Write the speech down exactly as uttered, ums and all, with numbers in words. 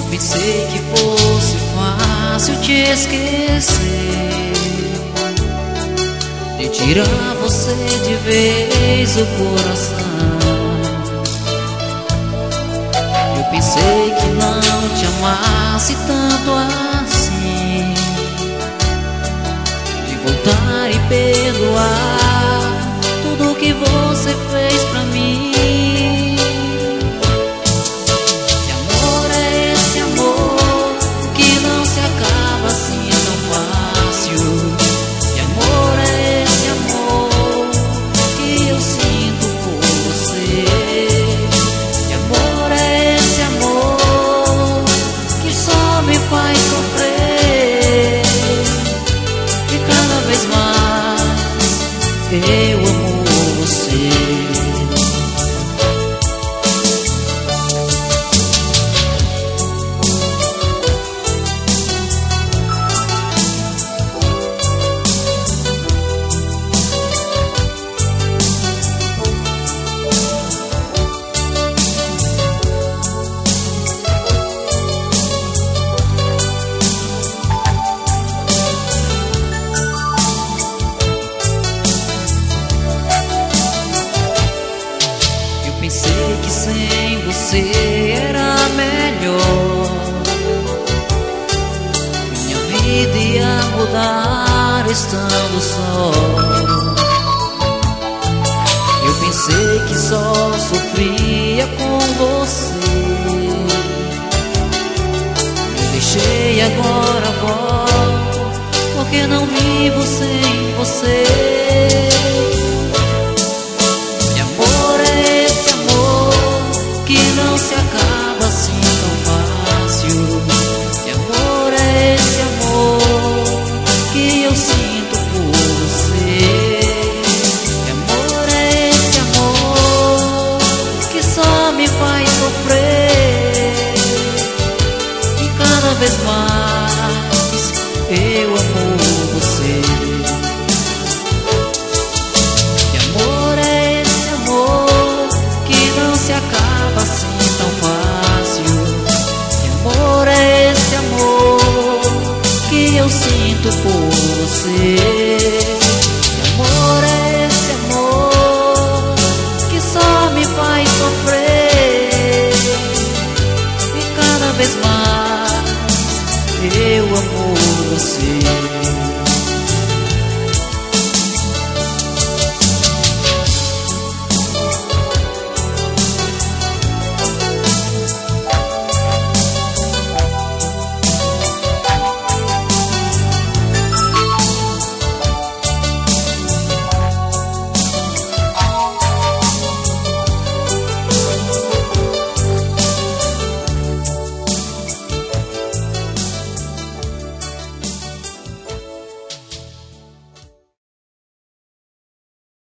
Pensei que fosse fácil te esquecer, de tirar você de vez o coração. Eu pensei que não te amasse tanto assim, de voltar e perdoar tudo que você fez pra mim. Eu amo você. Pensei que sem você era melhor, minha vida ia mudar estando só. Eu pensei que só sofria com você, eu deixei, agora volto, porque não vivo sem você. Se acaba assim tão fácil. Que amor é esse amor que eu sinto por você? Que amor é esse amor que só me faz sofrer? E cada vez mais eu amo você. Que amor é esse amor que não se acaba assim tão fácil? Que amor é esse amor que eu sinto por você?